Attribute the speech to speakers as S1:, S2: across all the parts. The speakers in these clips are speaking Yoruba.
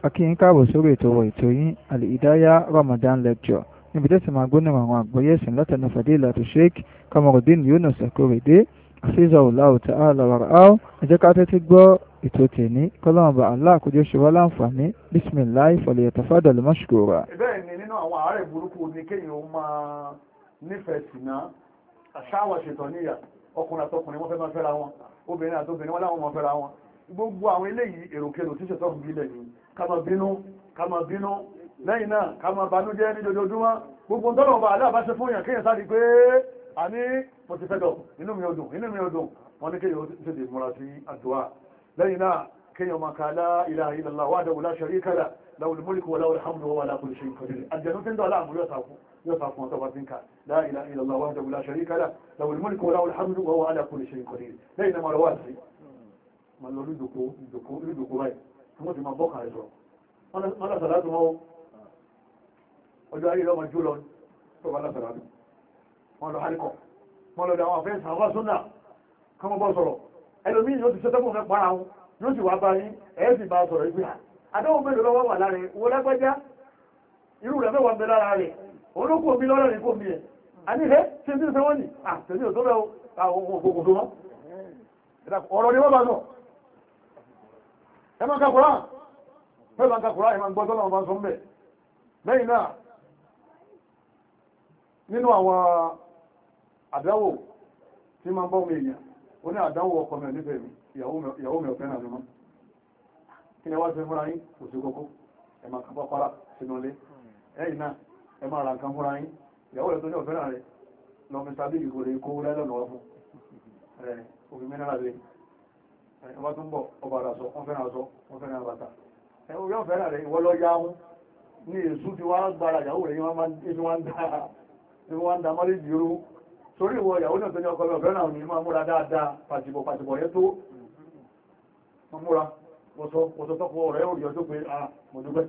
S1: akíyín káàbọ̀ sórí ètò ètò yín Al-Hidayah Ramadan lecture níbi tó ti máa gbóná àwọn àgbọ́yé ẹ̀sìn látẹnu Fadilatu Sheikh Kamarudeen Yunus Akorede Hafizahullahu ta'ala wa ra'ahu. ẹ jẹ́ ká tẹ́tí gbọ́ ètò tèní kọ́lọ́mọba Allah kó jẹ́ ṣe wá láǹfààní bisimilahi falyatafaddal mashkura.
S2: bẹ́ẹ̀ ni nínú àwọn àárẹ̀ burúkú ni kéèyàn máa nífẹ̀ẹ́ sínà àṣàwọ̀ ṣètò níyà ọkùnrin àtọkùnrin wọ́n fẹ́ máa fẹ́ra wọn obìnrin àtobìnrin wọ́n láwọn máa fẹ́ra wọn gbogbo àwọn eléyìí èròkèrò tí ṣètò ń bilẹ̀ ni ká máa bínú lẹ́yìn náà ká máa banújẹ́ ní dojoojúmọ́ gbogbo tọ́lọ̀ ọba aláàbáṣe fún yàn kéèyàn sáré pé àní mo ti fẹ́ dọ̀ inú mi ò dùn wọ́n ní kéèyàn ṣètò ìmúra sí àdúrà lẹ́yìn náà kéèyàn máa ka la ilaha illallah wahdahu la sharika lahu lahul mulku wa lahul hamdu wa huwa ala kulli shay'in qadir àjẹ̀nú tí ń dọ̀ láàmú yóò sàkún ọ̀tọ̀ bá ti ń ka la ilaha illallah wahdahu la sharika lahu lahul mulku wa lahul hamdu wa huwa ala kulli shay'in qadir lẹ́yìn náà máa lọ wá sí ma lọ lúdòkó báyìí tí wọ́n ti máa bọ́kà rẹ̀ sọ wọ́n lásàlátù wọ́n ọjọ́ ayé lọ́mọ jú lọ tó bá lásàlátù wọ́n lọ hálíkọ̀ wọ́n lọ dáwọn afẹ́ sàwọ́ súnà kọmọ bọ́ sọ̀rọ̀ ẹlòmí yóò ti sẹ́tẹ́kùn fẹ́ para wọn yóò sì wá bá yín ẹ̀ẹ́ sì bá sọ̀rọ̀ ìgbé àdáwọn mélòó lọ́wọ́ wà lára wo lágbájá irú rẹ̀ mẹ́wàá bẹ lára rẹ̀ olókùn mi lọ́rọ̀ ní kò mi ẹ̀ àníhẹ́ tí ń tí ń sẹ́wọ́n ní àtẹ̀lé ò tó bẹ́ àwọn òkòkò tó wọ́n ọ̀rọ̀ ni wọ́n bá sọ ẹ máa ka Kùránì fẹ́ máa ka Kùránì ẹ máa gbọ́ tọ́lọ́wọ́ bá ń sọ mẹ́ lẹ́yìn náà nínú àwọn àdáwò tí máa ń bọ́ mi èèyàn ó ní àdáwò ọkọ mi nífẹ̀ẹ́ mi ìyàwó mi ọ̀fẹ́ náà ni mọ́ kí ni wá sí fúnra yín kò sí kókó ẹ máa kápá para sínú ilé lẹ́yìn náà ẹ máa ra nǹkan fúnra yín ìyàwó rẹ̀ tó ní ọ̀fẹ́ náà rẹ̀ lọ fi sábì ìgò rẹ̀ kó lẹ́lọ́nà wá fún òfin mẹ́nà rẹ̀ ọba tó ń bọ̀ ọba àrásọ wọ́n fẹ́ràn àṣọ wọ́n fẹ́ràn àbàtà yóò fẹ́ràn rẹ̀ ìwọ́ lọ yáhún ní èsù tí wọ́n gbára ìyàwó rẹ̀ wọ́n ń da mọ́lé jìrú sórí ìwọ ìyàwó náà tó ní ọkọ̀ ọ̀fẹ́ náà ní máa múra dáadáa pàtìbọ̀ yẹn tó múra wọ́sọ tọ́kọ̀ rẹ̀ ó rí ọjọ́ pé mo dúpẹ́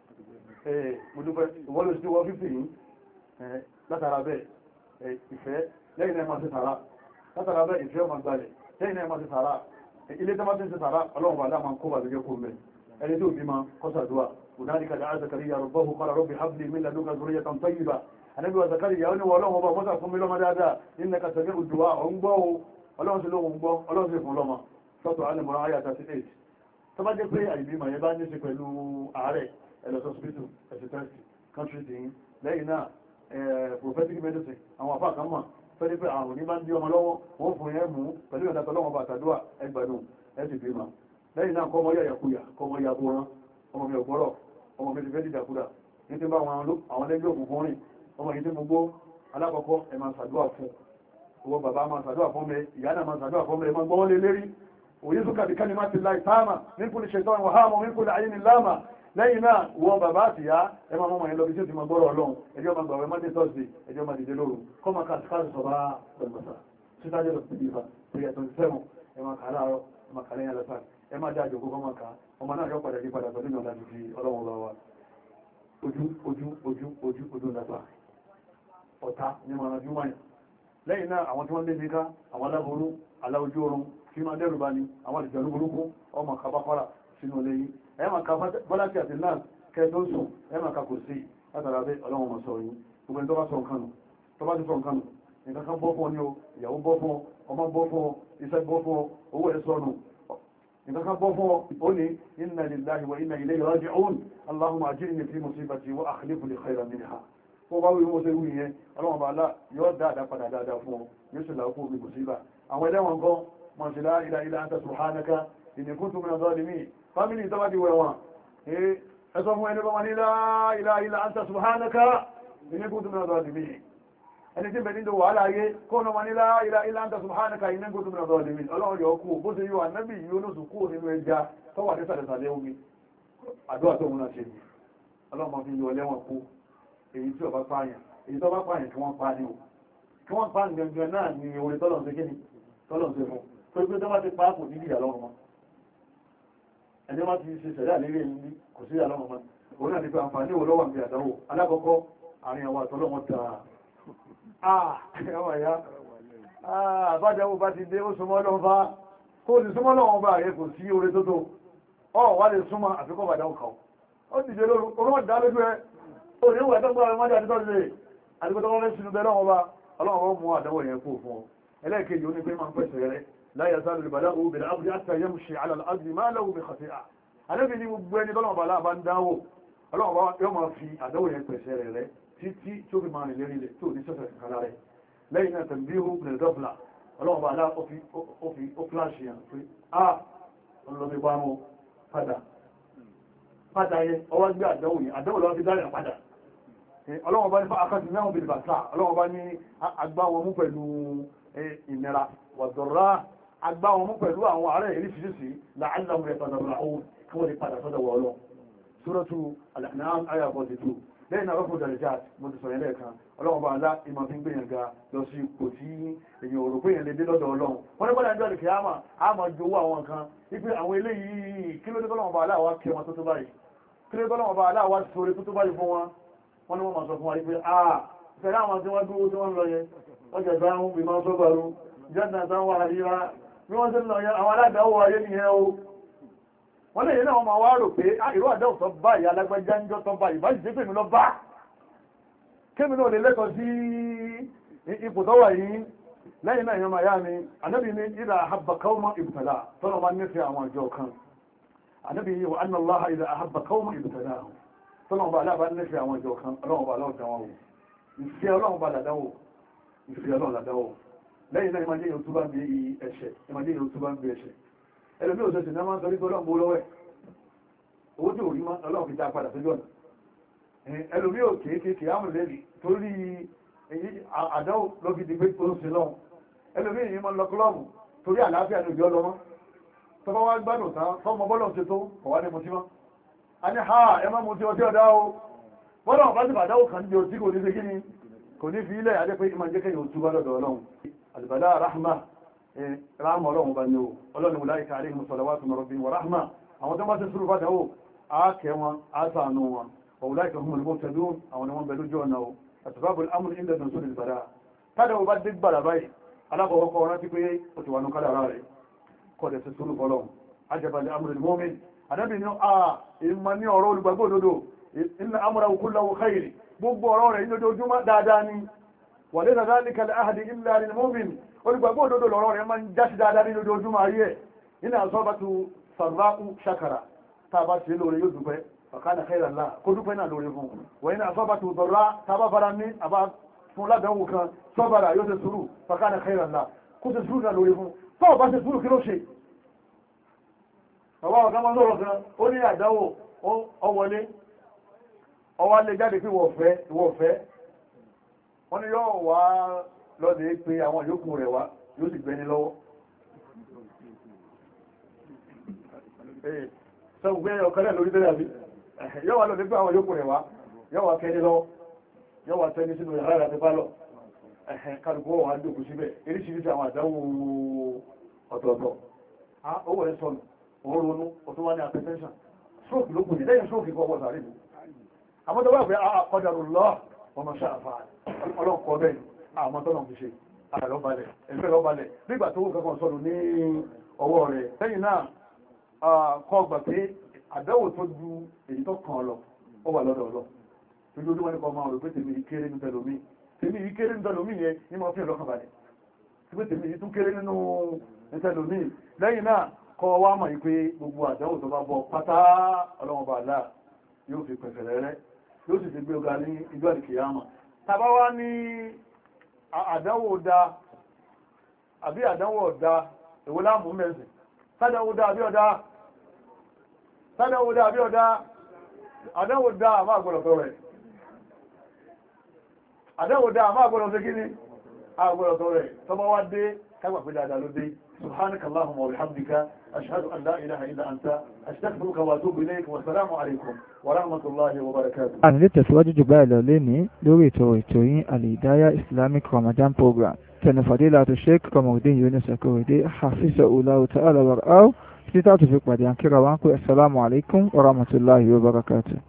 S2: ìwọ́n lè sí wọ́n fífì yìí látara bẹ́ẹ̀ ìfẹ́ lẹ́yìn náà máa ti sàrà látara bẹ́ẹ̀ ìfẹ́ ọmọ gbalẹ̀ lẹ́yìn náà máa ti sàrà ilé tó máa ti sàrà ọlọ́run bàdá máa ń kó bàdújẹ́ kó mẹ́ ẹni tó bí ma kọ́sàdúwà hunalika da'a Zakariya rabbahu qala rabbi habli min ladunka dhurriyyatan tayyiba Ànábì wa Zakariya ó ní wọ́n ọlọ́run ọba mọ́sà fún mi lọ́mọ dáadáa innaka sami'ud du'a ọ̀hún gbọ́ o ọlọ́run sí lóhun gbọ́ ọlọ́run sí fún lọ́mọ sọ́tọ̀ Al-Imran ayat 38 tó bá jẹ́ pé àìbímọ yẹn bá ní sí pẹ̀lú ààrẹ ẹlọ́sọ̀sibítù ẹ̀sìtẹ́sì country team lẹ́yìn náà prophetic medicine àwọn àfáà kan mọ̀ fẹ́lẹ́ pé àrùn ní bá ń dí ọmọ lọ́wọ́ wọ́n fún yẹn mú pẹ̀lú ìdàtọ̀ lọ́wọ́ bá àtàdúwà ẹgbẹ̀rún ẹ̀sì bímọ lẹ́yìn náà kọmọ yàyàkúyà kọmọ yàbúrán ọmọ mi ọ̀gbọ́rọ̀ ọmọ mi ti fẹ́ dìdàkúdà ní tí bá àwọn lẹ́gbẹ́ òkùnkùn rìn ọmọ yìí tí mo gbó alákọ̀ọ́kọ́ ẹ máa ṣàdúà fún owó bàbá máa ṣàdúà fún mi ìyá náà máa ṣàdúà fún mi ẹ máa gbọ́ lé lérí òye súnkà bí kánimá ti láì táàmà ní kúlù ṣètọ́ ìwọ̀n háàmù ní kúlù ayé ni láàmà lẹ́yìn náà wọ́n bàbá àti ìyá ẹ máa mọ́mọ́ yẹn lọ bí tí ó ti máa gbọ́rọ̀ ọlọ́run ẹjọ́ máa gbàwẹ̀ Monday Thursday ẹjọ́ máa dìde lóru kọ́ máa kà síkáàsì sọ̀bá pẹ̀lúmọ̀sá sítájẹ́ lọ sí ìfà pẹ̀lú ẹ̀tọ́ ìfẹ́mù ẹ máa kà láàárọ̀ ẹ máa kà lẹ́yìn alẹ́sà ẹ máa dájọ́ kó máa kà ọmọ náà yọ padà yí padà pẹ̀lú ìyọ̀nà ti fi ọlọ́run lọ wa ojú nàgbà ọ̀tá ní máa rájú wáyà lẹ́yìn náà àwọn tí wọ́n lé níká àwọn aláboró aláojú oorun tí máa dẹ́rù bá ní àwọn àdìjọ́nú burúkú ọmọ kàbáfárà sínú ilé yìí ẹ máa ka bọ́láṣí àti náà kẹ́ẹ̀tọ́ sùn ẹ máa ka kò sí látara bẹ́ ọlọ́run mọ̀ sọ yìí gbogbo ẹni tó bá sọ nǹkan nù tó bá ti sọ nǹkan nù nǹkan kan bọ́ fún ọ ní o ìyàwó bọ́ fún ọ ọmọ bọ́ fún ọ iṣẹ́ bọ́ fún ọ owó ẹ̀ sọnù nǹkan kan bọ́ fún ọ ó ní inna lillahi wa inna ilayhi raji'un allahumma ajirni fi musibati wa akhlif li khayran minha fún bá wí wọ́n ṣe wí yẹn ọlọ́run bá lá yóò dáadáa padà dáadáa fún ọ yóò sì làákù mi musiba àwọn ẹlẹ́wọ̀n kan mọ̀ sí la ilaha illa anta subhanaka inni kuntu minaz zalimin fámílì tó bá ti wẹ̀wọ̀n ẹsọ fún ẹni bá wọn ní la ilaha illa anta subhanaka inni kuntu minaz zalimin ẹni tí bẹ̀rẹ̀ nílò wàhálà ayé kọ́nà wọn ní la ilaha illa anta subhanaka inni kuntu minaz zalimin ọlọ́run yọ kú bó ṣe yíò ànábì yíò lóṣù kú nínú ẹja tó wà ní sàlẹ̀sàlẹ̀ omi àdúrà tó múná ṣe ni ọlọ́run máa fi yọ ẹlẹ́wọ̀n kú èyí tí ọba pààyàn èyí tó bá pààyàn kí wọ́n pa ní o kí wọ́n pa gangan náà ni orí tọ́lọ̀ ṣe kíni tọ́lọ̀ ṣe fún tó gbé tó bá ti pa kò ní ìyà lọ́rùn mọ́ ẹni wọ́n ti ṣe ṣẹ̀dá lérí ẹ̀yìn kò sí ìyà lọ́rùn mọ́ òun náà ní pé àǹfààní wo lọ́wọ́ àmì àdáwò alákọ̀ọ́kọ́ àárín àwọn àtọ́lọ́wọ́ àbájáwò bá ti dé ó súnmọ́ lọ́wọ́ bá kó sì súnmọ́ lọ́wọ́ bá rẹ̀ kò sí orí tó tó ọ wá lè súnmọ́ àfikọ́ bàdáwò kàó ó ti jẹ́ lóru orúkọ dá lójú ẹ ó ní ìwẹ̀ tó gbọ́ ọmọ ọmọdé àti tọ́sílẹ̀ àti tó wọ́n sínú bẹ́ẹ̀ lọ́wọ́ bá ọlọ́run mú àdánwò yẹn kú fún ọ ẹlẹ́ẹ̀kejì ó ní pé máa ń pèsè rẹ la yazalu al-bala'u bil-'abdi hatta yamshi 'ala al-ardi ma lahu bi khati'ah àlẹ́bí ní gbogbo ẹni tọ́lọ́wọ́ bá láàbá ń dáwò ọlọ́run yóò máa fi àdánwò yẹn pèsè rẹ títí tó fi máa rìn lérí ilẹ̀ tó ní sẹ́sẹ̀ kankan rẹ̀ lẹ́yìn náà tanbihu bil-ghafla ọlọ́run bá lá ó fíláṣì yàn pé ọlọ́bí pa mọ́ padà yẹ ọwọ́ gbé àdánwò yẹn àdánwò lọ́wọ́ fi dáyà padà ọlọ́wọ́ bá ní fún akásí náà bí bàtà ọlọ́wọ́ bá ní agbá wọn mú pẹ̀lú ìnira wàdọ̀rá agbá wọn mú pẹ̀lú àwọn ará ìrísìírísìí la'allahum yatadharra'un kí wọ́n lè padà sọ́dọ̀ wọ́ ọlọ́ Suratu Al-An'am àyà 42 lẹ́yìn náà rọ́pò darajat mo ti sọ̀rọ̀ lẹ́ẹ̀kan ọlọ́wọ́ bá alá ìmọ̀ fi ń gbìyàn ga lọ sí ipò tí èyàn ò rò pé èyàn lè dé lọ́dọ̀ ọlọ́run wọ́n ní bọ́dà ń jọ́lẹ̀ kìámà á máa jowó àwọn nǹkan wípé àwọn eléyìí kí ló dé kọ́lọ́wọ́ bá alá wa kí wọn tó tó báyìí kí ló dé kọ́lọ́wọ́ bá alá wa sórí tó tó báyìí fún wọn wọ́n ní wọ́n máa sọ fún wa wípé fẹ̀rẹ̀ àwọn tí wọ́n dúró tí wọ́n lọ yẹn wọ́n jẹ̀ sáwọn bí máa sọ́gbàrú jẹ́nà sáwọn àríwá bí wọ́n tẹ́ lọ yẹn àwọn aládàáwò ayé nìyẹn o wọ́n lè yẹn náà wọ́n máa wá rò pé ìró àdáwò tó bá ìyá alágbájá ń jọ tó bá ìbá jẹ́ pèmí lọ bá kémi náà lè lẹ́kọ̀ọ́ sí ipò tó wà yìí lẹ́yìn náà yẹn máa yá mi ànábì ní ìdá àhábà qawman ibtala tọ́nà máa nífẹ̀ẹ́ àwọn àjọ kan ànábì yìí wa anna Allaha ìdá àhábà qawman ibtalahu tọ́nà bá aláàbá nífẹ̀ẹ́ àwọn àjọ kan ọlọ́run bá aláwọ̀ dáwọn wò ìfẹ́ ọlọ́run bá làdáwò ìfẹ́ ọlọ́run làdáwò lẹ́yìn náà ìmájẹ́ yóò túbá ń bí ẹ̀ṣẹ̀ ìmájẹ́ yóò túbá ń bí ẹ̀ṣẹ̀ ẹlòmí òṣèṣì náà máa ń sọ nípa ọlọ́run bó lọ́wẹ́ owó tí ò rí máa ọlọ́run fi dá padà sójú ọ̀nà ẹlòmí ò kéèkéèké ámùlẹ́lì torí àdáwò ló fi di pé tó ń sin lọ́hùn ẹlòmí yìí máa ń lọ kílọ̀bù torí àlàáfíà ní òjò ọlọ́mọ tọ́ba wá gbádùn tán tọ́mọ bọ́lọ̀ ṣe tó ọ̀wá ní mutí mọ́ a ní ha ẹ má mutí ọtí ọ̀dá o bọ́lọ̀ bá ti bàdáwò kan ní ọtí kò ní ṣe kí ni kò ní fi ilẹ̀ adé pé ìmọ̀ jẹ́ kẹ́yìn òtúbá lọ́dọ̀ ọlọ́run àlùbàdà rahma rahma ọlọ́run bá ní o ọlọ́run wùlá ìka àríhìn salawatu min rabbihim wa rahma àwọn tó bá ti sùúrù fàdáwò á kẹ́ wọn á sànú wọn ọ̀wùlá ìka humul muhtadun àwọn ni wọ́n bẹ lójú ọ̀nà o asbabul amr inda nuzul al-bala tádàwò bá dé gbàrà báyìí alákọ̀ọ́kọ́ wọn rántí pé ó ti wà nù kádàrá rẹ̀ kọ́ dẹ̀ sí sùúrù fọlọ́run ajabal amril mu'min ànábì ní ìmọ̀ ní ọ̀rọ̀ olùgbàgbọ́ òdodo inna amrahu kullahu khair gbogbo ọ̀rọ̀ rẹ̀ lójoojúmọ́ dáadáa ni wa laysa dhalika li ahadin illa lil mu'min olùgbàgbọ́ òdodo lọ́rọ̀ rẹ̀ máa ń jásí dáadáa ní lójoojúmọ́ ayé iná asabatu sarra'u shakara tá a bá ṣe lóore yóò dúpẹ́ fakana khairan lahu kó dúpẹ́ náà lóore fún wa iná asabatu darra tá a bá fara ní àbá fún ládàáwò kan sabara yóò ṣe sùúrù fakana khairan lahu kó ṣe sùúrù náà lóore fún tó o bá ṣe sùúrù kí ló ṣe ọwọ́ ọ̀gá máa lọ́rọ̀ kan ó ní àdáwò ọwọlé ọwá lè jáde pé ìwọ̀fẹ́ wọ́n ni yóò wá lọ́dẹ̀ pé àwọn yòókù rẹ̀ wá yóò sì gbẹni lọ́wọ́ sọ́gbẹ́ ọ̀kẹ́lẹ̀ lórí tẹ́lẹ̀ àbí yóò wá lọ́dẹ̀ pé àwọn yòókù rẹ̀ wá yóò wá kẹ́ni lọ́wọ́ yóò wá tẹ́ni sínú yàrá àti pálọ̀ kálùkù wà dùkú síbẹ̀ eríṣiríṣi àwọn àdáwò ọ̀tọ̀ọ̀tọ̀ owó rẹ̀ sọnù oòrùn ọ̀tún wá ní hypertension stroke ló kù ní lẹ́yìn stroke kọ́ ọgbọ́n sàárè àmọ́ tó bá fẹ́ qadarullah wa ma sha'a fa'al ọlọ́pọ̀ bẹ́ẹ̀ àmọ́ tọ́nà fi ṣe àlọ́balẹ̀ ẹgbẹ́ lọ́balẹ̀ nígbà tó kẹ́kọ̀ọ́ sọ́dún ní ọwọ́ rẹ̀ lẹ́yìn náà kọ́ gbà pé àdáwò tó ju èyí tó kàn lọ ó wà lọ́dọ̀ ọlọ́ lójoojúmọ́ ní kọ́ máa rò pé tèmi kéré ní tẹlomi yẹn ní mọ́ fi ọlọ́kàn balẹ̀ pé tèmi yìí tún kéré nínú tẹlomi lẹ́yìn náà kọ́ wá mọ̀ pé gbogbo àdáwò tó bá bọ́ pátá ọlọ́wọ́n bá láà yóò fi pẹ̀fẹ̀rẹ̀ rẹ̀ yóò sì fi gbé ọgá ní ìjọ́ àdìkìyàmà tàbá wá ní àdáwò ọ̀dá àbí àdáwò ọ̀dá èwo láàmú mẹ́sìn sádàwò ọ̀dá àbí ọ̀dá àdáwò ọ̀dá àmá àgbọ̀lọ̀tọ̀ rẹ̀ àdáwò ọ̀dá àmá àgbọ̀lọ̀tọ̀ kí ni àgbọ̀lọ̀tọ̀ rẹ̀ tọ́bá wá dé kágbà pé dáadáa ló dé سبحانك اللهم وبحمدك أشهد أن لا إله إلا أنت أستغفرك وأتوب إليك والسلام عليكم ورحمة الله وبركاته. أنا لتسواج جبال ليني لوري تويتوين الهداية Islamic Ramadan Program. كان فضيلة الشيخ قمردين يونس الكويتي حفظه الله تعالى ورعاه. السلام عليكم ورحمة الله وبركاته.